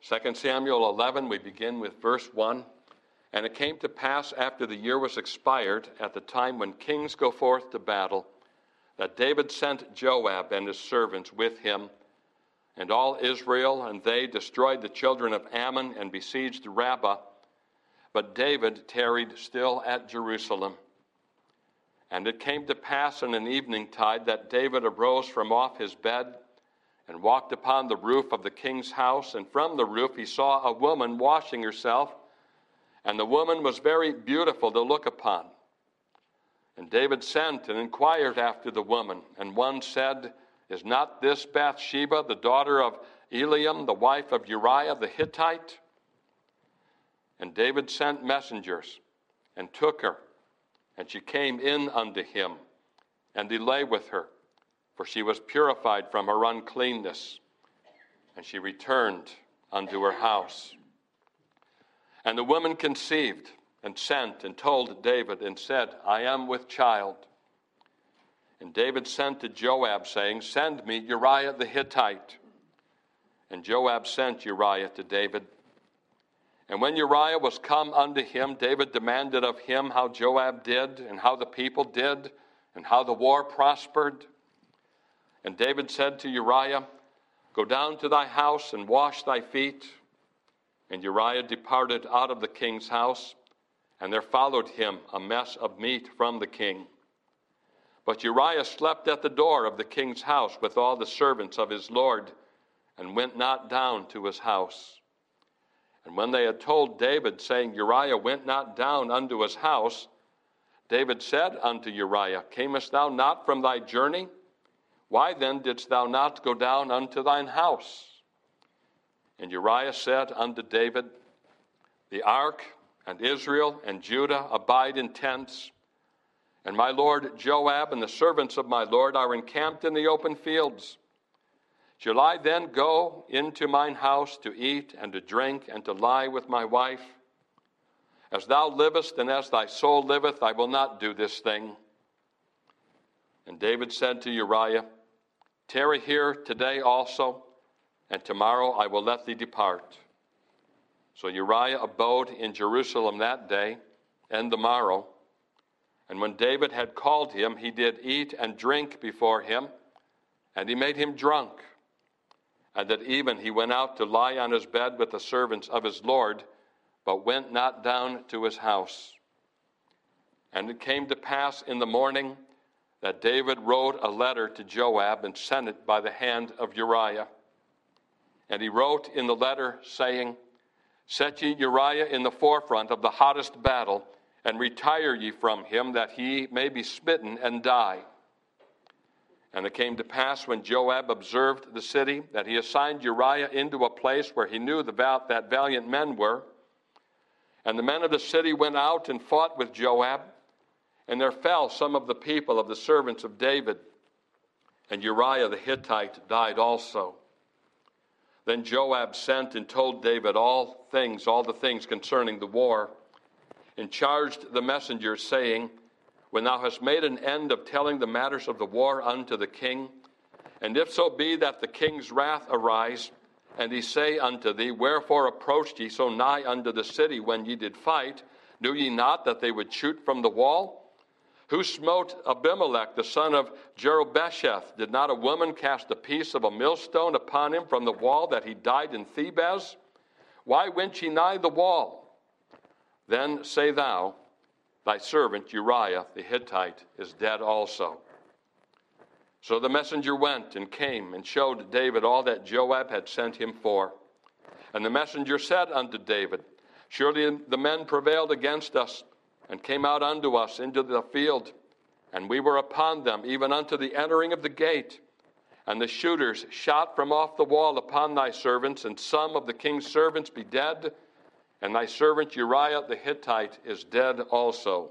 2 Samuel 11, we begin with verse 1. And it came to pass after the year was expired, at the time when kings go forth to battle, that David sent Joab and his servants with him, and all Israel, and they destroyed the children of Ammon and besieged Rabbah. But David tarried still at Jerusalem. And it came to pass in an eventide that David arose from off his bed and walked upon the roof of the king's house, and from the roof he saw a woman washing herself, and the woman was very beautiful to look upon. And David sent and inquired after the woman, and one said, Is not this Bathsheba, the daughter of Eliam, the wife of Uriah the Hittite? And David sent messengers, and took her, and she came in unto him, and he lay with her, for she was purified from her uncleanness, and she returned unto her house. And the woman conceived, and sent, and told David, and said, I am with child. And David sent to Joab, saying, Send me Uriah the Hittite. And Joab sent Uriah to David. And when Uriah was come unto him, David demanded of him how Joab did, and how the people did, and how the war prospered. And David said to Uriah, Go down to thy house and wash thy feet. And Uriah departed out of the king's house, and there followed him a mess of meat from the king. But Uriah slept at the door of the king's house with all the servants of his lord, and went not down to his house. And when they had told David, saying, Uriah went not down unto his house, David said unto Uriah, Camest thou not from thy journey? Why then didst thou not go down unto thine house? And Uriah said unto David, The ark and Israel and Judah abide in tents, and my lord Joab and the servants of my lord are encamped in the open fields. Shall I then go into mine house to eat and to drink and to lie with my wife? As thou livest and as thy soul liveth, I will not do this thing. And David said to Uriah, Tarry here today also, and tomorrow I will let thee depart. So Uriah abode in Jerusalem that day and the morrow. And when David had called him, he did eat and drink before him, and he made him drunk. And at even he went out to lie on his bed with the servants of his lord, but went not down to his house. And it came to pass in the morning that David wrote a letter to Joab and sent it by the hand of Uriah. And he wrote in the letter, saying, Set ye Uriah in the forefront of the hottest battle, and retire ye from him, that he may be smitten and die. And it came to pass, when Joab observed the city, that he assigned Uriah into a place where he knew that valiant men were. And the men of the city went out and fought with Joab, and there fell some of the people of the servants of David, and Uriah the Hittite died also. Then Joab sent and told David all the things concerning the war, and charged the messengers, saying, When thou hast made an end of telling the matters of the war unto the king, and if so be that the king's wrath arise, and he say unto thee, Wherefore approached ye so nigh unto the city when ye did fight? Knew ye not that they would shoot from the wall? Who smote Abimelech, the son of Jerubbesheth? Did not a woman cast a piece of a millstone upon him from the wall, that he died in Thebez? Why went ye nigh the wall? Then say thou, Thy servant Uriah the Hittite is dead also. So the messenger went and came and showed David all that Joab had sent him for. And the messenger said unto David, Surely the men prevailed against us, and came out unto us into the field, and we were upon them, even unto the entering of the gate. And the shooters shot from off the wall upon thy servants, and some of the king's servants be dead, and thy servant Uriah the Hittite is dead also.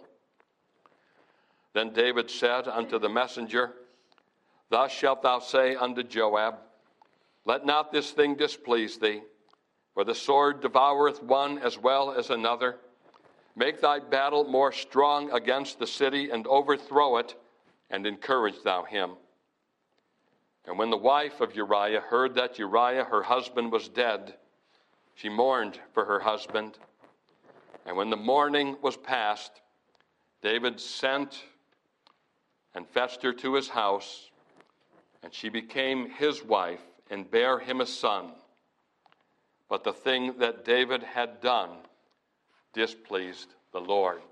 Then David said unto the messenger, Thus shalt thou say unto Joab, Let not this thing displease thee, for the sword devoureth one as well as another. Make thy battle more strong against the city, and overthrow it, and encourage thou him. And when the wife of Uriah heard that Uriah her husband was dead, she mourned for her husband. And when the mourning was past, David sent and fetched her to his house, and she became his wife and bare him a son. But the thing that David had done displeased the Lord.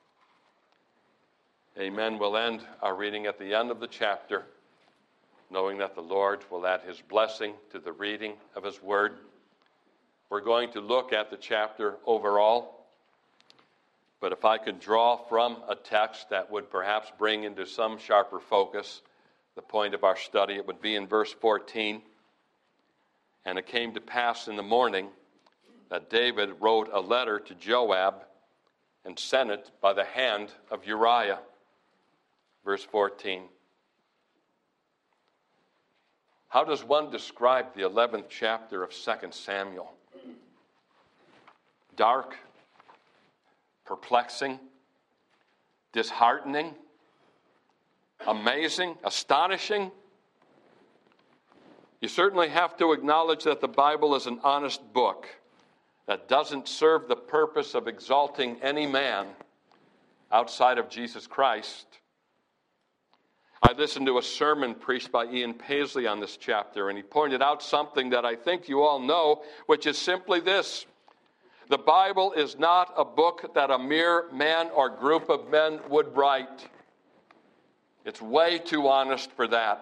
Amen. We'll end our reading at the end of the chapter, knowing that the Lord will add his blessing to the reading of his word. We're going to look at the chapter overall, but if I could draw from a text that would perhaps bring into some sharper focus the point of our study, it would be in verse 14. And it came to pass in the morning that David wrote a letter to Joab and sent it by the hand of Uriah. Verse 14. How does one describe the 11th chapter of 2 Samuel? Dark, perplexing, disheartening, amazing, astonishing. You certainly have to acknowledge that the Bible is an honest book that doesn't serve the purpose of exalting any man outside of Jesus Christ. I listened to a sermon preached by Ian Paisley on this chapter, and he pointed out something that I think you all know, which is simply this. The Bible is not a book that a mere man or group of men would write. It's way too honest for that.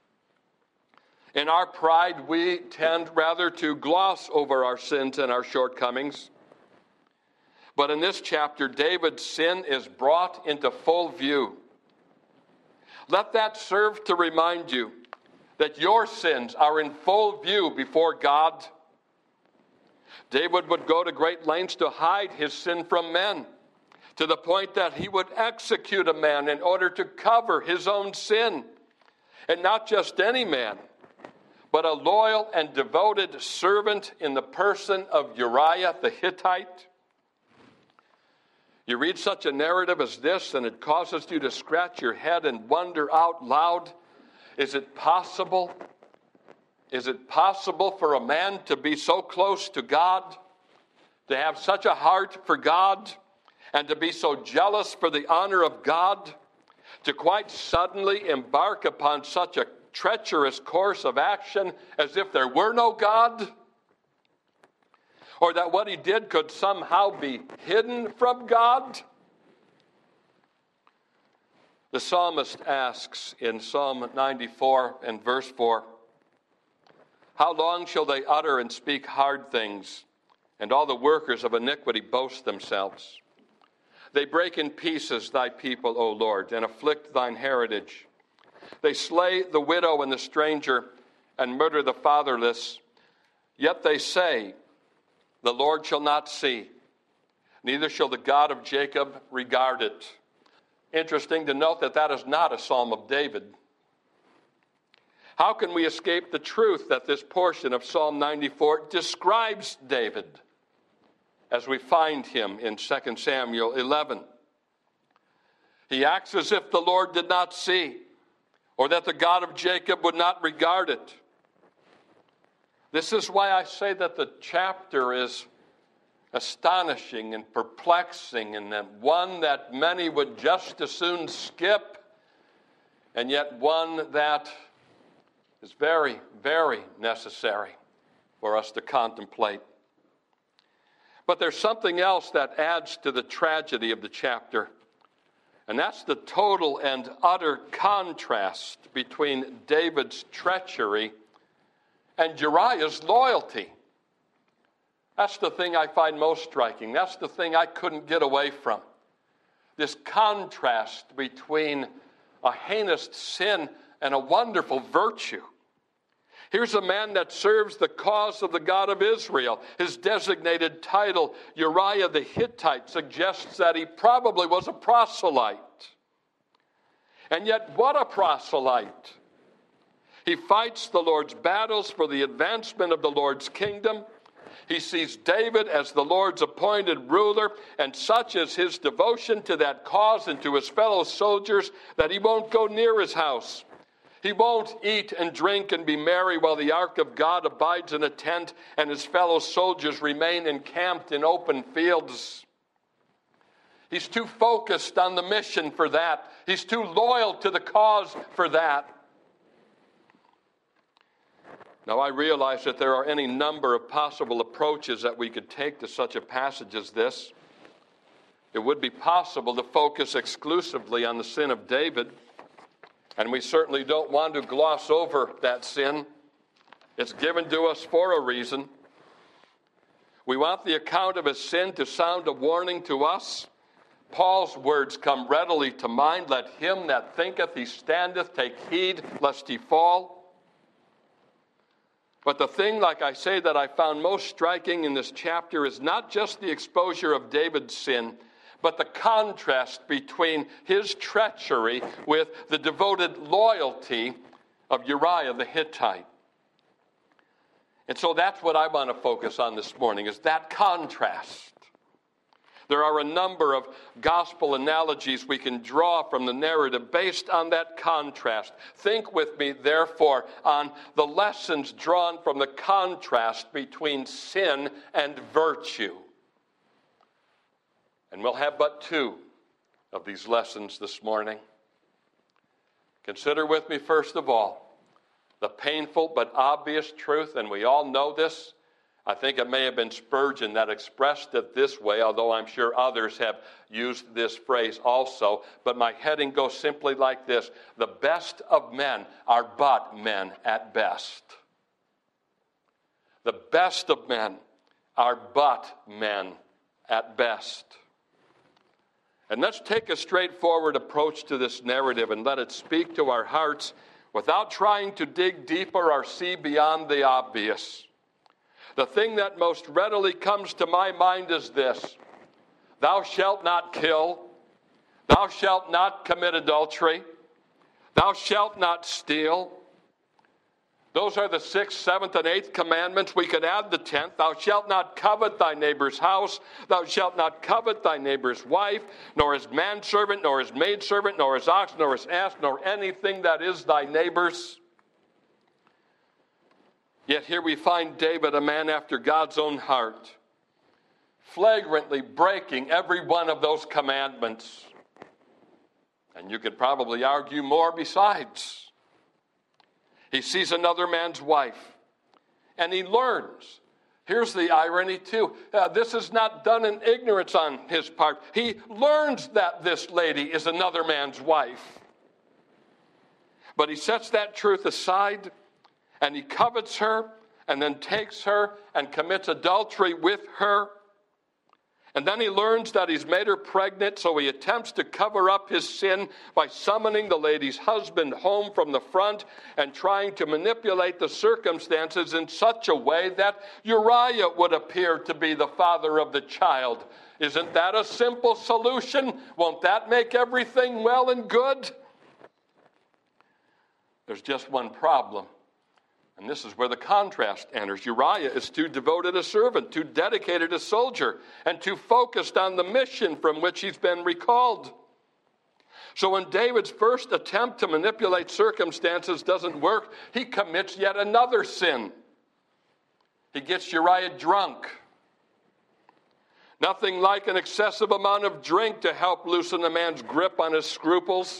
In our pride, we tend rather to gloss over our sins and our shortcomings. But in this chapter, David's sin is brought into full view. Let that serve to remind you that your sins are in full view before God. David would go to great lengths to hide his sin from men, to the point that he would execute a man in order to cover his own sin. And not just any man, but a loyal and devoted servant in the person of Uriah the Hittite. You read such a narrative as this, and it causes you to scratch your head and wonder out loud, is it possible? Is it possible for a man to be so close to God, to have such a heart for God, and to be so jealous for the honor of God, to quite suddenly embark upon such a treacherous course of action as if there were no God? Or that what he did could somehow be hidden from God? The psalmist asks in Psalm 94 and verse 4, how long shall they utter and speak hard things, and all the workers of iniquity boast themselves? They break in pieces thy people, O Lord, and afflict thine heritage. They slay the widow and the stranger, and murder the fatherless. Yet they say, the Lord shall not see, neither shall the God of Jacob regard it. Interesting to note that that is not a psalm of David. How can we escape the truth that this portion of Psalm 94 describes David as we find him in 2 Samuel 11? He acts as if the Lord did not see, or that the God of Jacob would not regard it. This is why I say that the chapter is astonishing and perplexing, and that one that many would just as soon skip, and yet one that is very, very necessary for us to contemplate. But there's something else that adds to the tragedy of the chapter, and that's the total and utter contrast between David's treachery and Uriah's loyalty. That's the thing I find most striking. That's the thing I couldn't get away from. This contrast between a heinous sin and a wonderful virtue. Here's a man that serves the cause of the God of Israel. His designated title, Uriah the Hittite, suggests that he probably was a proselyte. And yet, what a proselyte! He fights the Lord's battles for the advancement of the Lord's kingdom. He sees David as the Lord's appointed ruler, and such is his devotion to that cause and to his fellow soldiers that he won't go near his house. He won't eat and drink and be merry while the ark of God abides in a tent and his fellow soldiers remain encamped in open fields. He's too focused on the mission for that. He's too loyal to the cause for that. Now, I realize that there are any number of possible approaches that we could take to such a passage as this. It would be possible to focus exclusively on the sin of David, and we certainly don't want to gloss over that sin. It's given to us for a reason. We want the account of his sin to sound a warning to us. Paul's words come readily to mind. Let him that thinketh he standeth take heed lest he fall. But the thing, like I say, that I found most striking in this chapter is not just the exposure of David's sin, but the contrast between his treachery with the devoted loyalty of Uriah the Hittite. And so that's what I want to focus on this morning, is that contrast. There are a number of gospel analogies we can draw from the narrative based on that contrast. Think with me, therefore, on the lessons drawn from the contrast between sin and virtue. And we'll have but two of these lessons this morning. Consider with me, first of all, the painful but obvious truth, and we all know this. I think it may have been Spurgeon that expressed it this way, although I'm sure others have used this phrase also. But my heading goes simply like this: the best of men are but men at best. The best of men are but men at best. And let's take a straightforward approach to this narrative and let it speak to our hearts without trying to dig deeper or see beyond the obvious. The thing that most readily comes to my mind is this: thou shalt not kill, thou shalt not commit adultery, thou shalt not steal. Those are the 6th, 7th, and 8th commandments. We could add the 10th. Thou shalt not covet thy neighbor's house. Thou shalt not covet thy neighbor's wife, nor his manservant, nor his maidservant, nor his ox, nor his ass, nor anything that is thy neighbor's. Yet here we find David, a man after God's own heart, flagrantly breaking every one of those commandments. And you could probably argue more besides. He sees another man's wife, and he learns. Here's the irony, too. This is not done in ignorance on his part. He learns that this lady is another man's wife. But he sets that truth aside, and he covets her, and then takes her and commits adultery with her. And then he learns that he's made her pregnant, so he attempts to cover up his sin by summoning the lady's husband home from the front and trying to manipulate the circumstances in such a way that Uriah would appear to be the father of the child. Isn't that a simple solution? Won't that make everything well and good? There's just one problem. And this is where the contrast enters. Uriah is too devoted a servant, too dedicated a soldier, and too focused on the mission from which he's been recalled. So when David's first attempt to manipulate circumstances doesn't work, he commits yet another sin. He gets Uriah drunk. Nothing like an excessive amount of drink to help loosen a man's grip on his scruples.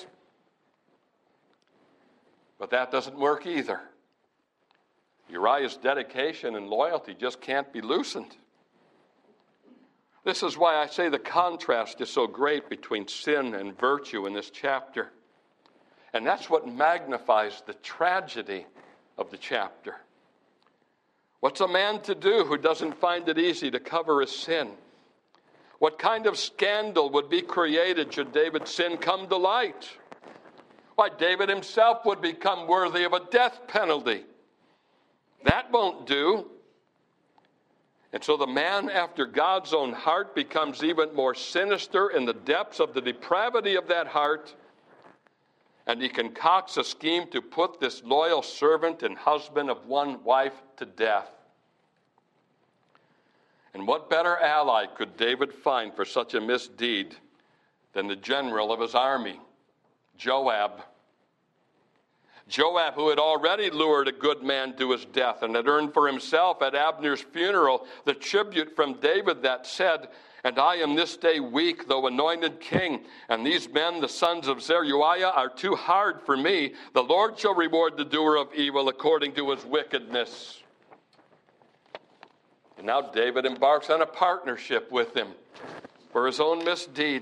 But that doesn't work either. Uriah's dedication and loyalty just can't be loosened. This is why I say the contrast is so great between sin and virtue in this chapter. And that's what magnifies the tragedy of the chapter. What's a man to do who doesn't find it easy to cover his sin? What kind of scandal would be created should David's sin come to light? Why, David himself would become worthy of a death penalty. That won't do. And so the man after God's own heart becomes even more sinister in the depths of the depravity of that heart. And he concocts a scheme to put this loyal servant and husband of one wife to death. And what better ally could David find for such a misdeed than the general of his army, Joab? Joab, who had already lured a good man to his death and had earned for himself at Abner's funeral the tribute from David that said, "And I am this day weak, though anointed king, and these men, the sons of Zeruiah, are too hard for me. The Lord shall reward the doer of evil according to his wickedness." And now David embarks on a partnership with him for his own misdeed.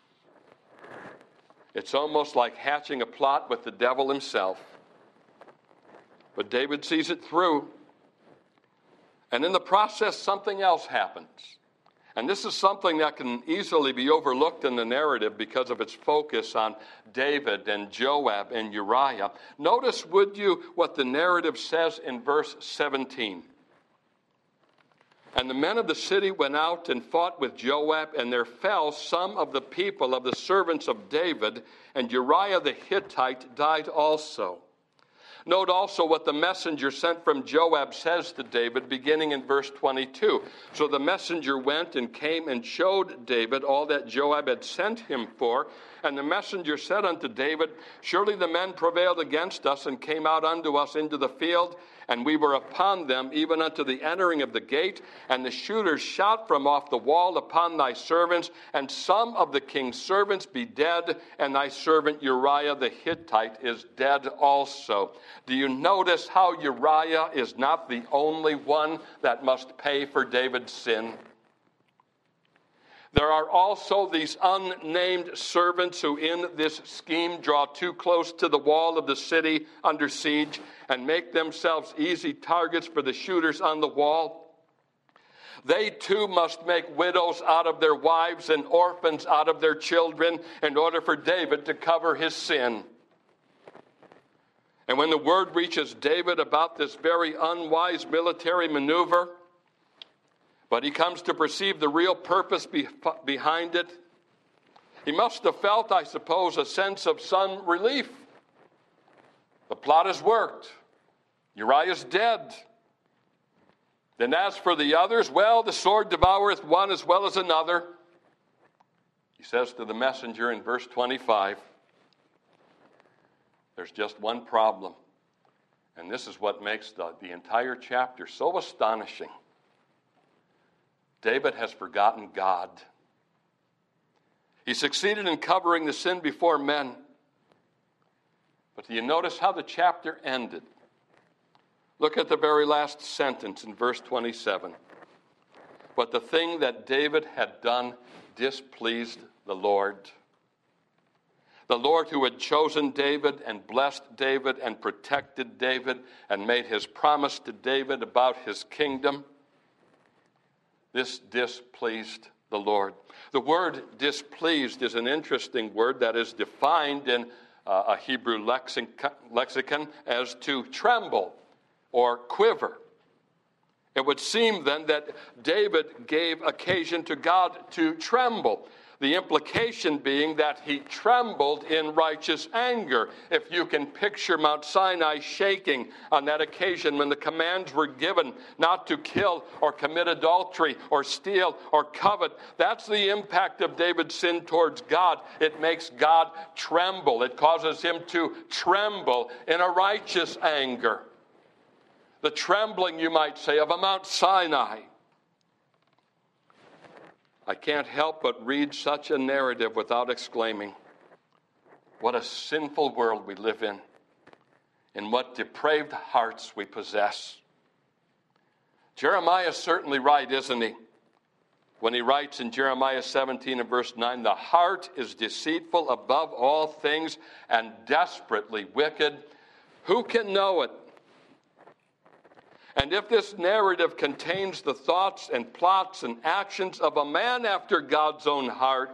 It's almost like hatching a plot with the devil himself. But David sees it through. And in the process, something else happens. And this is something that can easily be overlooked in the narrative because of its focus on David and Joab and Uriah. Notice, would you, what the narrative says in verse 17. "And the men of the city went out and fought with Joab, and there fell some of the people of the servants of David, and Uriah the Hittite died also." Note also what the messenger sent from Joab says to David, beginning in verse 22. "So the messenger went and came and showed David all that Joab had sent him for. And the messenger said unto David, Surely the men prevailed against us and came out unto us into the field, and we were upon them even unto the entering of the gate. And the shooters shot from off the wall upon thy servants, and some of the king's servants be dead, and thy servant Uriah the Hittite is dead also." Do you notice how Uriah is not the only one that must pay for David's sin? There are also these unnamed servants who in this scheme draw too close to the wall of the city under siege and make themselves easy targets for the shooters on the wall. They too must make widows out of their wives and orphans out of their children in order for David to cover his sin. And when the word reaches David about this very unwise military maneuver, but he comes to perceive the real purpose behind it, he must have felt, I suppose, a sense of some relief. The plot has worked. Uriah's dead. Then as for the others, well, the sword devoureth one as well as another. He says to the messenger in verse 25, there's just one problem. And this is what makes the entire chapter so astonishing. David has forgotten God. He succeeded in covering the sin before men. But do you notice how the chapter ended? Look at the very last sentence in verse 27. "But the thing that David had done displeased the Lord." The Lord who had chosen David and blessed David and protected David and made his promise to David about his kingdom, this displeased the Lord. The word displeased is an interesting word that is defined in a Hebrew lexicon as to tremble or quiver. It would seem then that David gave occasion to God to tremble. The implication being that he trembled in righteous anger. If you can picture Mount Sinai shaking on that occasion when the commands were given not to kill or commit adultery or steal or covet, that's the impact of David's sin towards God. It makes God tremble. It causes him to tremble in a righteous anger. The trembling, you might say, of a Mount Sinai. I can't help but read such a narrative without exclaiming, what a sinful world we live in, and what depraved hearts we possess. Jeremiah is certainly right, isn't he? When he writes in Jeremiah 17 and verse 9, "The heart is deceitful above all things and desperately wicked. Who can know it?" And if this narrative contains the thoughts and plots and actions of a man after God's own heart,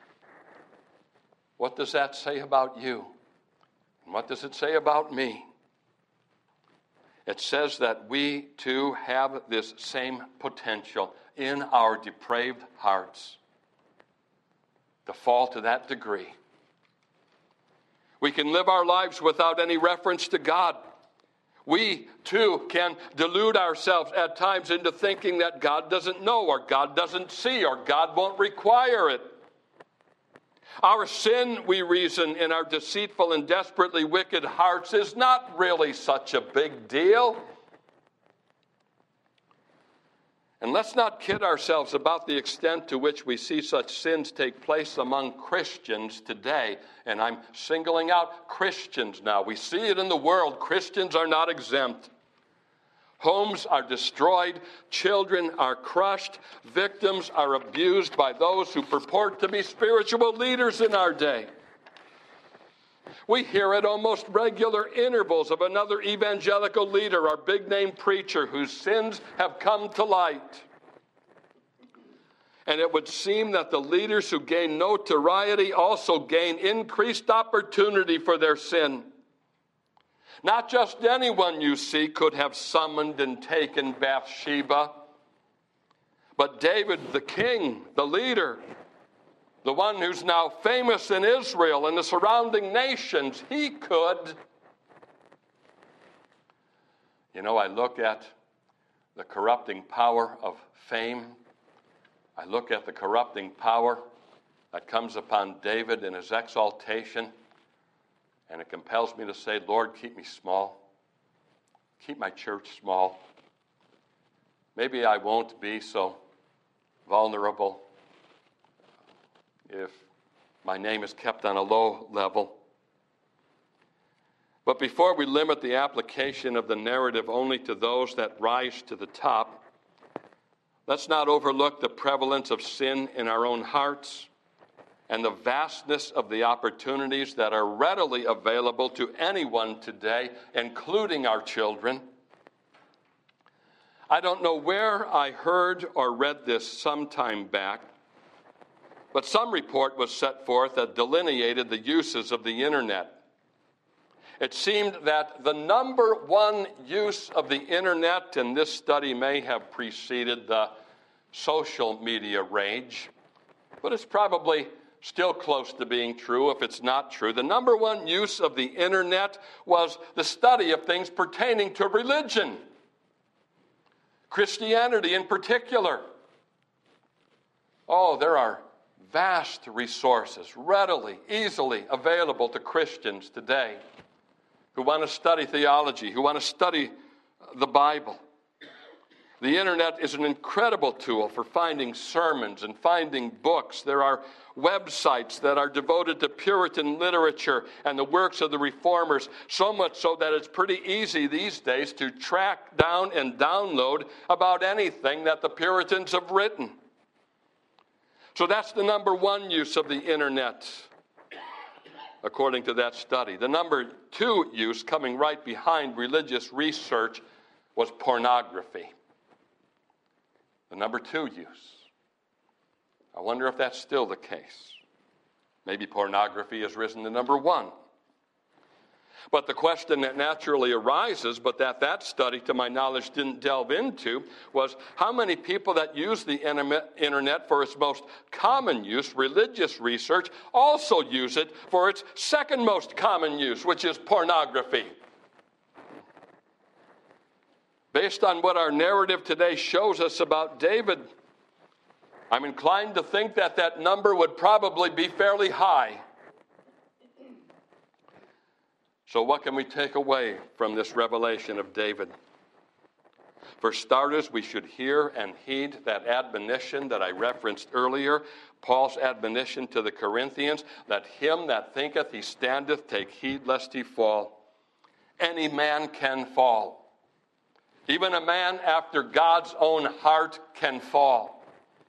what does that say about you? And what does it say about me? It says that we too have this same potential in our depraved hearts to fall to that degree. We can live our lives without any reference to God. We, too, can delude ourselves at times into thinking that God doesn't know, or God doesn't see, or God won't require it. Our sin, we reason, in our deceitful and desperately wicked hearts is not really such a big deal. And let's not kid ourselves about the extent to which we see such sins take place among Christians today. And I'm singling out Christians now. We see it in the world. Christians are not exempt. Homes are destroyed. Children are crushed. Victims are abused by those who purport to be spiritual leaders in our day. We hear at almost regular intervals of another evangelical leader, our big-name preacher, whose sins have come to light. And it would seem that the leaders who gain notoriety also gain increased opportunity for their sin. Not just anyone, you see, could have summoned and taken Bathsheba, but David, the king, the leader, the one who's now famous in Israel and the surrounding nations, he could. You know, I look at the corrupting power of fame. I look at the corrupting power that comes upon David in his exaltation, and it compels me to say, Lord, keep me small. Keep my church small. Maybe I won't be so vulnerable if my name is kept on a low level. But before we limit the application of the narrative only to those that rise to the top, let's not overlook the prevalence of sin in our own hearts and the vastness of the opportunities that are readily available to anyone today, including our children. I don't know where I heard or read this some time back, but some report was set forth that delineated the uses of the internet. It seemed that the number one use of the internet, and this study may have preceded the social media rage, but it's probably still close to being true if it's not true. The number one use of the internet was the study of things pertaining to religion, Christianity in particular. Oh, there are vast resources readily, easily available to Christians today who want to study theology, who want to study the Bible. The internet is an incredible tool for finding sermons and finding books. There are websites that are devoted to Puritan literature and the works of the Reformers, so much so that it's pretty easy these days to track down and download about anything that the Puritans have written. So that's the number one use of the internet, according to that study. The number two use, coming right behind religious research, was pornography. The number two use. I wonder if that's still the case. Maybe pornography has risen to number one. But the question that naturally arises, but that study, to my knowledge, didn't delve into, was how many people that use the internet for its most common use, religious research, also use it for its second most common use, which is pornography. Based on what our narrative today shows us about David, I'm inclined to think that number would probably be fairly high. So what can we take away from this revelation of David? For starters, we should hear and heed that admonition that I referenced earlier, Paul's admonition to the Corinthians, that him that thinketh he standeth, take heed lest he fall. Any man can fall. Even a man after God's own heart can fall.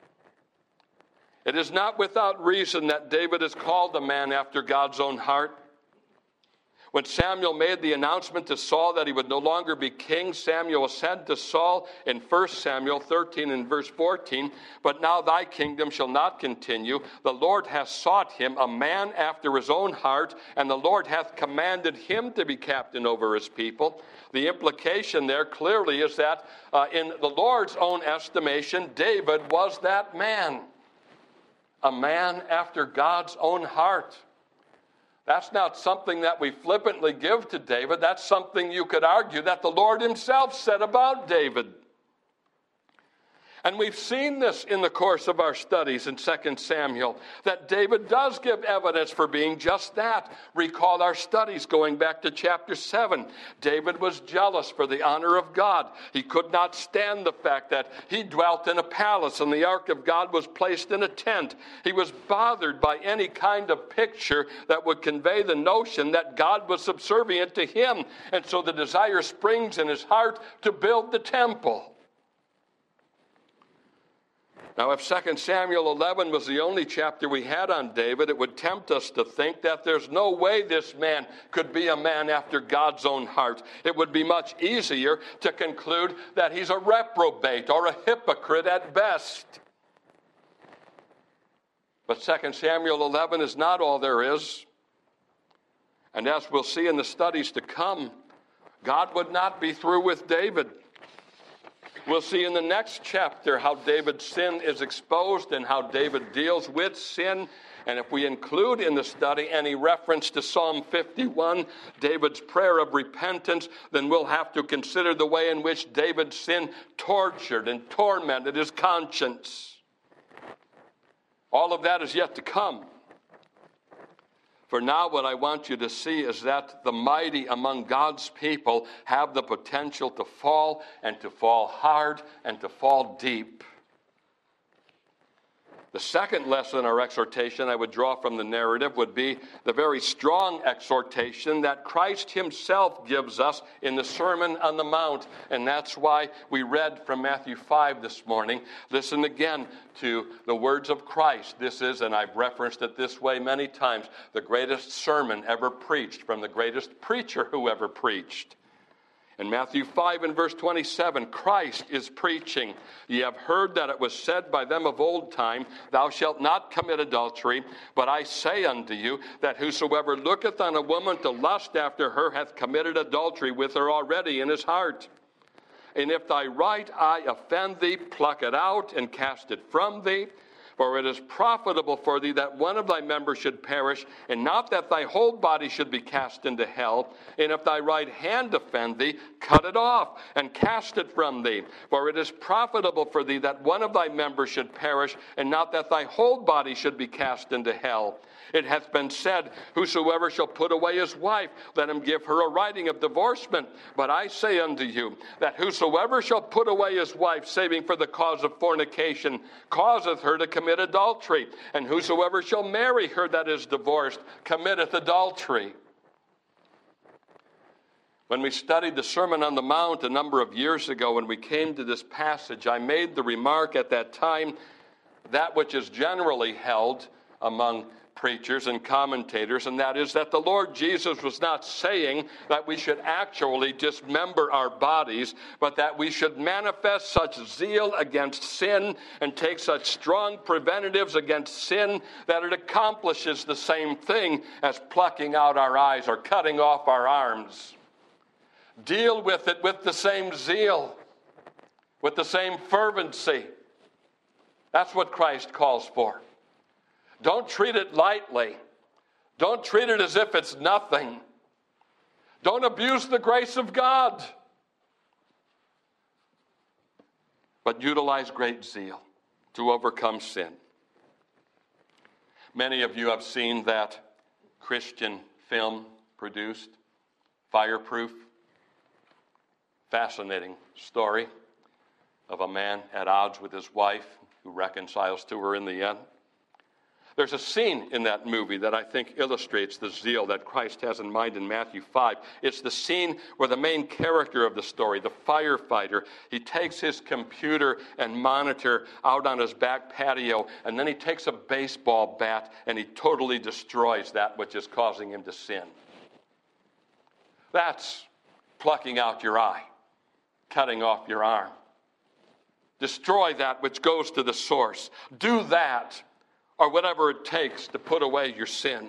It is not without reason that David is called a man after God's own heart. When Samuel made the announcement to Saul that he would no longer be king, Samuel said to Saul in 1 Samuel 13 and verse 14, "But now thy kingdom shall not continue. The Lord hath sought him, a man after his own heart, and the Lord hath commanded him to be captain over his people." The implication there clearly is that in the Lord's own estimation, David was that man, a man after God's own heart. That's not something that we flippantly give to David. That's something you could argue that the Lord himself said about David. And we've seen this in the course of our studies in 2 Samuel, that David does give evidence for being just that. Recall our studies going back to chapter 7. David was jealous for the honor of God. He could not stand the fact that he dwelt in a palace and the ark of God was placed in a tent. He was bothered by any kind of picture that would convey the notion that God was subservient to him. And so the desire springs in his heart to build the temple. Now, if 2 Samuel 11 was the only chapter we had on David, it would tempt us to think that there's no way this man could be a man after God's own heart. It would be much easier to conclude that he's a reprobate or a hypocrite at best. But 2 Samuel 11 is not all there is. And as we'll see in the studies to come, God would not be through with David. We'll see in the next chapter how David's sin is exposed and how David deals with sin. And if we include in the study any reference to Psalm 51, David's prayer of repentance, then we'll have to consider the way in which David's sin tortured and tormented his conscience. All of that is yet to come. For now, what I want you to see is that the mighty among God's people have the potential to fall, and to fall hard, and to fall deep. The second lesson or exhortation I would draw from the narrative would be the very strong exhortation that Christ himself gives us in the Sermon on the Mount. And that's why we read from Matthew 5 this morning. Listen again to the words of Christ. This is, and I've referenced it this way many times, the greatest sermon ever preached from the greatest preacher who ever preached. In Matthew 5 and verse 27, Christ is preaching. Ye have heard that it was said by them of old time, Thou shalt not commit adultery. But I say unto you, that whosoever looketh on a woman to lust after her hath committed adultery with her already in his heart. And if thy right eye offend thee, pluck it out and cast it from thee. For it is profitable for thee that one of thy members should perish, and not that thy whole body should be cast into hell. And if thy right hand offend thee, cut it off, and cast it from thee. For it is profitable for thee that one of thy members should perish, and not that thy whole body should be cast into hell. It hath been said, Whosoever shall put away his wife, let him give her a writing of divorcement. But I say unto you, that whosoever shall put away his wife, saving for the cause of fornication, causeth her to commit adultery. And whosoever shall marry her that is divorced, committeth adultery. When we studied the Sermon on the Mount a number of years ago, when we came to this passage, I made the remark at that time, that which is generally held among preachers and commentators, and that is that the Lord Jesus was not saying that we should actually dismember our bodies, but that we should manifest such zeal against sin and take such strong preventatives against sin that it accomplishes the same thing as plucking out our eyes or cutting off our arms. Deal with it with the same zeal, with the same fervency. That's what Christ calls for. Don't treat it lightly. Don't treat it as if it's nothing. Don't abuse the grace of God. But utilize great zeal to overcome sin. Many of you have seen that Christian film produced, Fireproof. Fascinating story of a man at odds with his wife who reconciles to her in the end. There's a scene in that movie that I think illustrates the zeal that Christ has in mind in Matthew 5. It's the scene where the main character of the story, the firefighter, he takes his computer and monitor out on his back patio, and then he takes a baseball bat and he totally destroys that which is causing him to sin. That's plucking out your eye, cutting off your arm. Destroy that which goes to the source. Do that, or whatever it takes to put away your sin.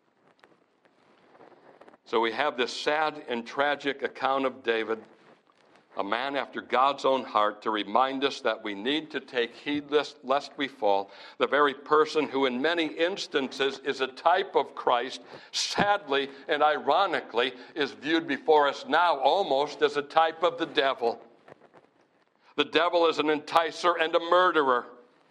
So we have this sad and tragic account of David, a man after God's own heart, to remind us that we need to take heed lest we fall. The very person who in many instances is a type of Christ, sadly and ironically, is viewed before us now almost as a type of the devil. The devil is an enticer and a murderer.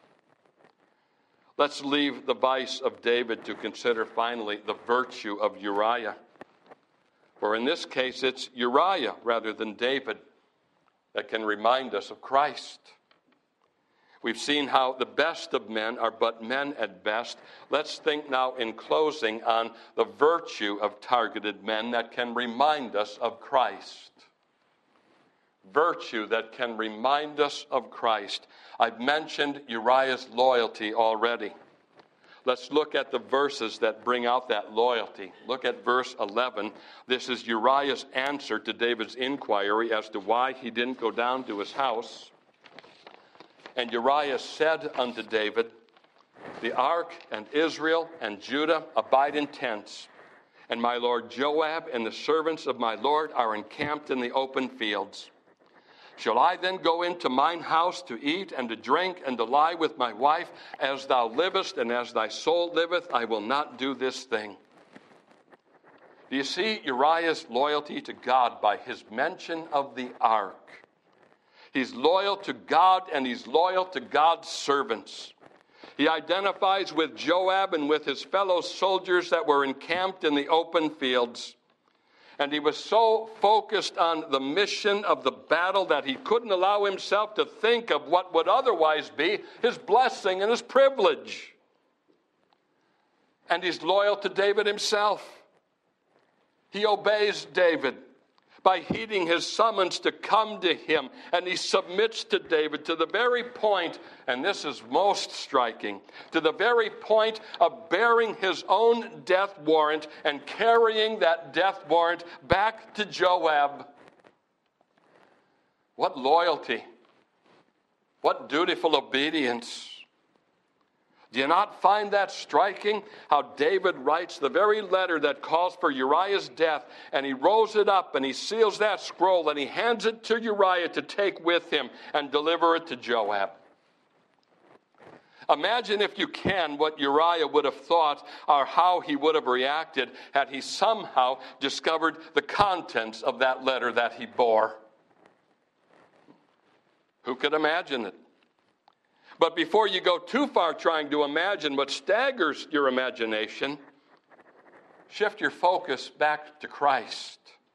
Let's leave the vice of David to consider finally the virtue of Uriah. For in this case, it's Uriah rather than David that can remind us of Christ. We've seen how the best of men are but men at best. Let's think now in closing on the virtue of targeted men that can remind us of Christ. Virtue that can remind us of Christ. I've mentioned Uriah's loyalty already. Let's look at the verses that bring out that loyalty. Look at verse 11. This is Uriah's answer to David's inquiry as to why he didn't go down to his house. And Uriah said unto David, the ark and Israel and Judah abide in tents, and my lord Joab and the servants of my lord are encamped in the open fields. Shall I then go into mine house to eat and to drink and to lie with my wife? As thou livest and as thy soul liveth, I will not do this thing. Do you see Uriah's loyalty to God by his mention of the ark? He's loyal to God and he's loyal to God's servants. He identifies with Joab and with his fellow soldiers that were encamped in the open fields. And he was so focused on the mission of the battle that he couldn't allow himself to think of what would otherwise be his blessing and his privilege. And he's loyal to David himself. He obeys David by heeding his summons to come to him. And he submits to David to the very point, and this is most striking, to the very point of bearing his own death warrant and carrying that death warrant back to Joab. What loyalty! What dutiful obedience! Do you not find that striking? How David writes the very letter that calls for Uriah's death, and he rolls it up and he seals that scroll and he hands it to Uriah to take with him and deliver it to Joab. Imagine, if you can, what Uriah would have thought or how he would have reacted had he somehow discovered the contents of that letter that he bore. Who could imagine it? But before you go too far trying to imagine what staggers your imagination, shift your focus back to Christ.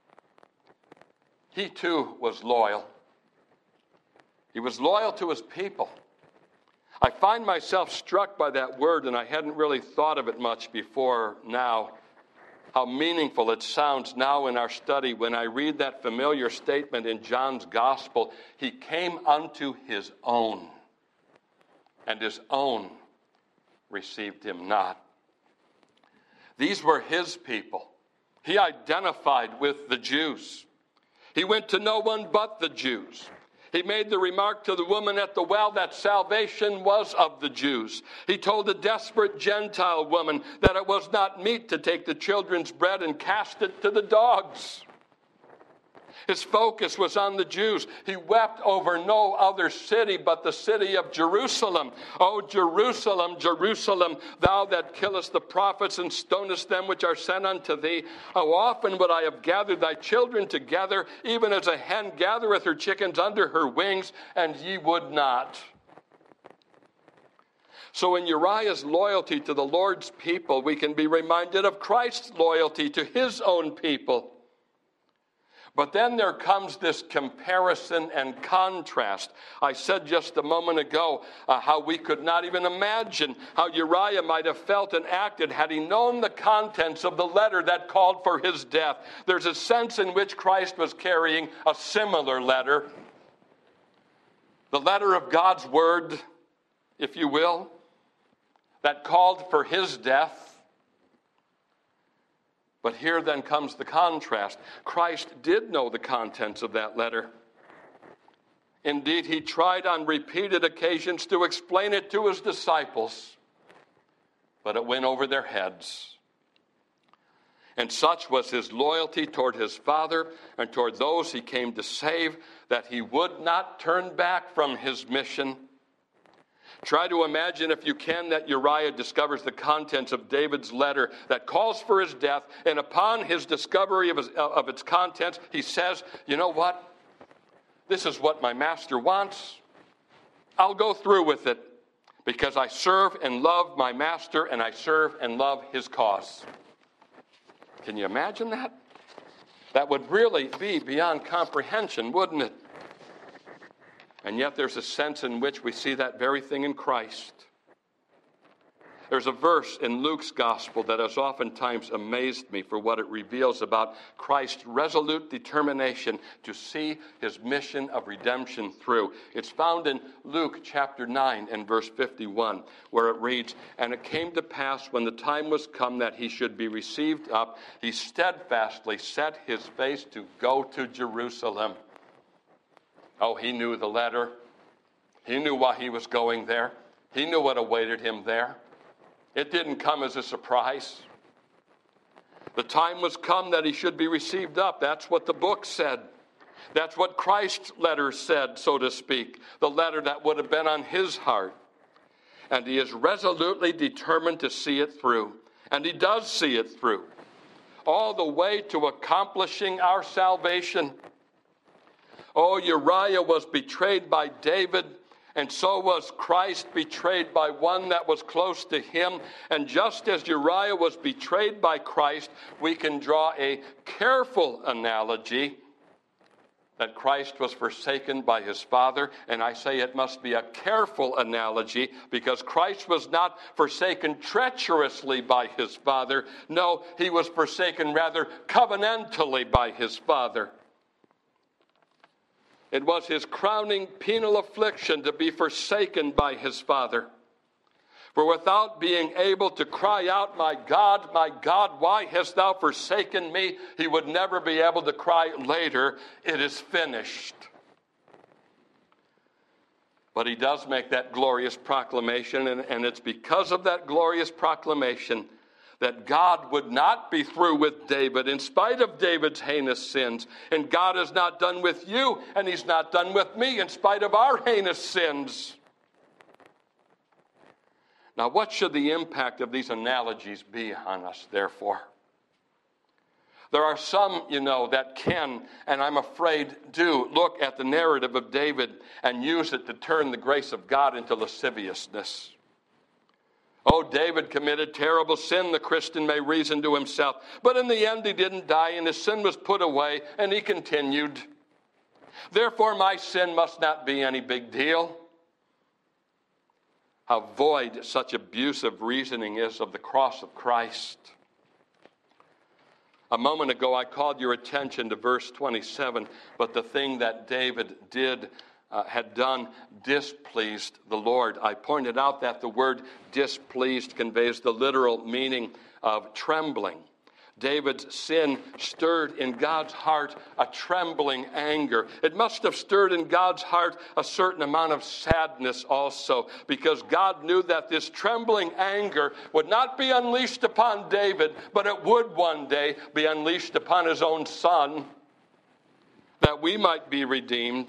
He too was loyal. He was loyal to his people. I find myself struck by that word, and I hadn't really thought of it much before now, how meaningful it sounds now in our study when I read that familiar statement in John's Gospel, he came unto his own, and his own received him not. These were his people. He identified with the Jews. He went to no one but the Jews. He made the remark to the woman at the well that salvation was of the Jews. He told a desperate Gentile woman that it was not meet to take the children's bread and cast it to the dogs. His focus was on the Jews. He wept over no other city but the city of Jerusalem. O Jerusalem, Jerusalem, thou that killest the prophets and stonest them which are sent unto thee, how often would I have gathered thy children together, even as a hen gathereth her chickens under her wings, and ye would not. So in Uriah's loyalty to the Lord's people, we can be reminded of Christ's loyalty to his own people. But then there comes this comparison and contrast. I said just a moment ago how we could not even imagine how Uriah might have felt and acted had he known the contents of the letter that called for his death. There's a sense in which Christ was carrying a similar letter. The letter of God's word, if you will, that called for his death. But here then comes the contrast. Christ did know the contents of that letter. Indeed, he tried on repeated occasions to explain it to his disciples, but it went over their heads. And such was his loyalty toward his Father and toward those he came to save, that he would not turn back from his mission. Try to imagine, if you can, that Uriah discovers the contents of David's letter that calls for his death, and upon his discovery of its contents, he says, you know what? This is what my master wants. I'll go through with it because I serve and love my master and I serve and love his cause. Can you imagine that? That would really be beyond comprehension, wouldn't it? And yet there's a sense in which we see that very thing in Christ. There's a verse in Luke's gospel that has oftentimes amazed me for what it reveals about Christ's resolute determination to see his mission of redemption through. It's found in Luke chapter 9 and verse 51, where it reads, "And it came to pass when the time was come that he should be received up, he steadfastly set his face to go to Jerusalem." Oh, he knew the letter. He knew why he was going there. He knew what awaited him there. It didn't come as a surprise. The time was come that he should be received up. That's what the book said. That's what Christ's letter said, so to speak. The letter that would have been on his heart. And he is resolutely determined to see it through. And he does see it through. All the way to accomplishing our salvation. Oh, Uriah was betrayed by David. And so was Christ betrayed by one that was close to him. And just as Uriah was betrayed by Christ, we can draw a careful analogy that Christ was forsaken by his Father. And I say it must be a careful analogy because Christ was not forsaken treacherously by his Father. No, he was forsaken rather covenantally by his Father. It was his crowning penal affliction to be forsaken by his Father. For without being able to cry out, my God, why hast thou forsaken me?" he would never be able to cry later, "It is finished." But he does make that glorious proclamation, and it's because of that glorious proclamation that God would not be through with David in spite of David's heinous sins. And God is not done with you, and he's not done with me in spite of our heinous sins. Now, what should the impact of these analogies be on us, therefore? There are some, that can, and I'm afraid do, look at the narrative of David and use it to turn the grace of God into lasciviousness. Oh, David committed terrible sin, the Christian may reason to himself. But in the end, he didn't die, and his sin was put away, and he continued. Therefore, my sin must not be any big deal. How void such abusive reasoning is of the cross of Christ. A moment ago, I called your attention to verse 27, but the thing that David had done displeased the Lord. I pointed out that the word displeased conveys the literal meaning of trembling. David's sin stirred in God's heart a trembling anger. It must have stirred in God's heart a certain amount of sadness also, because God knew that this trembling anger would not be unleashed upon David, but it would one day be unleashed upon his own son, that we might be redeemed.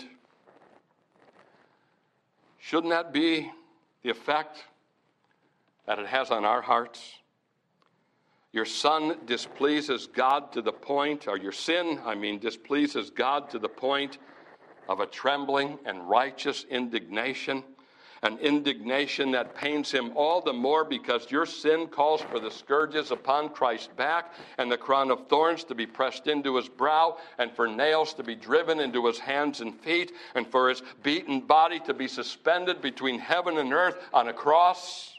Shouldn't that be the effect that it has on our hearts? Your sin displeases God to the point, or your sin, displeases God to the point of a trembling and righteous indignation, an indignation that pains him all the more because your sin calls for the scourges upon Christ's back and the crown of thorns to be pressed into his brow and for nails to be driven into his hands and feet and for his beaten body to be suspended between heaven and earth on a cross.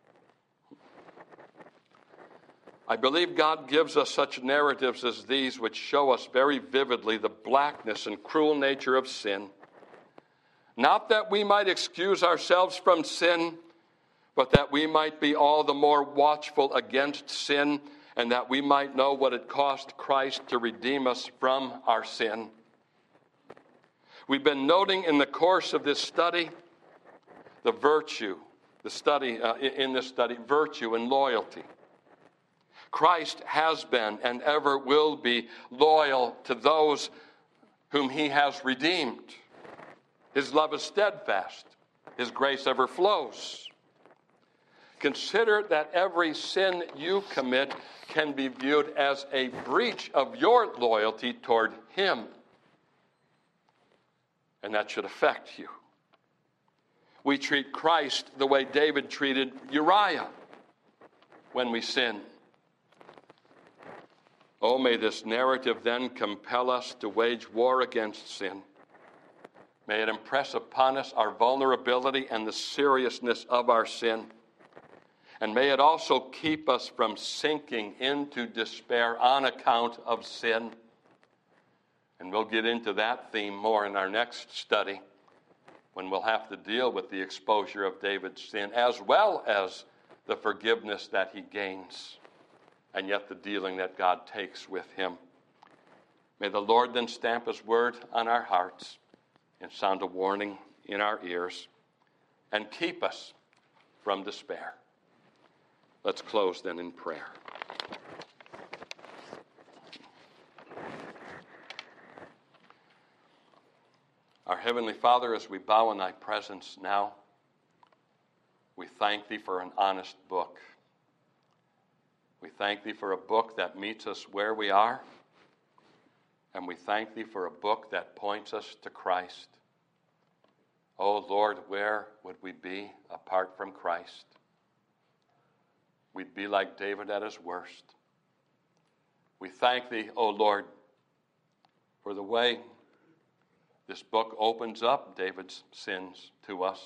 I believe God gives us such narratives as these which show us very vividly the blackness and cruel nature of sin. Not that we might excuse ourselves from sin, but that we might be all the more watchful against sin, and that we might know what it cost Christ to redeem us from our sin. We've been noting in the course of this study the virtue, virtue and loyalty. Christ has been and ever will be loyal to those whom he has redeemed. His love is steadfast. His grace ever flows. Consider that every sin you commit can be viewed as a breach of your loyalty toward him. and that should affect you. We treat Christ the way David treated Uriah when we sin. Oh, may this narrative then compel us to wage war against sin. May it impress upon us our vulnerability and the seriousness of our sin. And may it also keep us from sinking into despair on account of sin. And we'll get into that theme more in our next study, when we'll have to deal with the exposure of David's sin, as well as the forgiveness that he gains, and yet the dealing that God takes with him. May the Lord then stamp his word on our hearts and sound a warning in our ears, and keep us from despair. Let's close then in prayer. Our Heavenly Father, as we bow in thy presence now, we thank thee for an honest book. We thank thee for a book that meets us where we are, and we thank thee for a book that points us to Christ. Oh Lord, where would we be apart from Christ? We'd be like David at his worst. We thank thee, oh Lord, for the way this book opens up David's sins to us.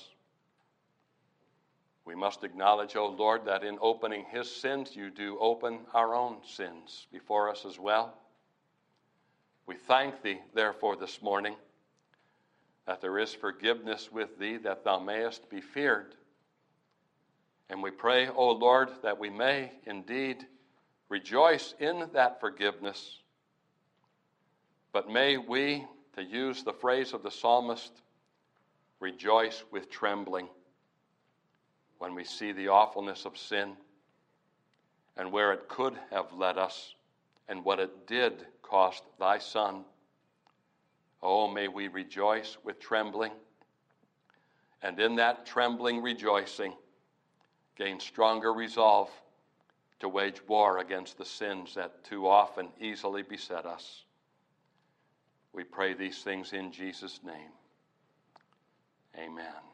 We must acknowledge, O Lord, that in opening his sins, you do open our own sins before us as well. We thank thee, therefore, this morning, that there is forgiveness with thee, that thou mayest be feared. And we pray, O Lord, that we may indeed rejoice in that forgiveness, but may we, to use the phrase of the psalmist, rejoice with trembling when we see the awfulness of sin and where it could have led us and what it did cost thy Son. Oh, may we rejoice with trembling, and in that trembling rejoicing gain stronger resolve to wage war against the sins that too often easily beset us. We pray these things in Jesus' name. Amen.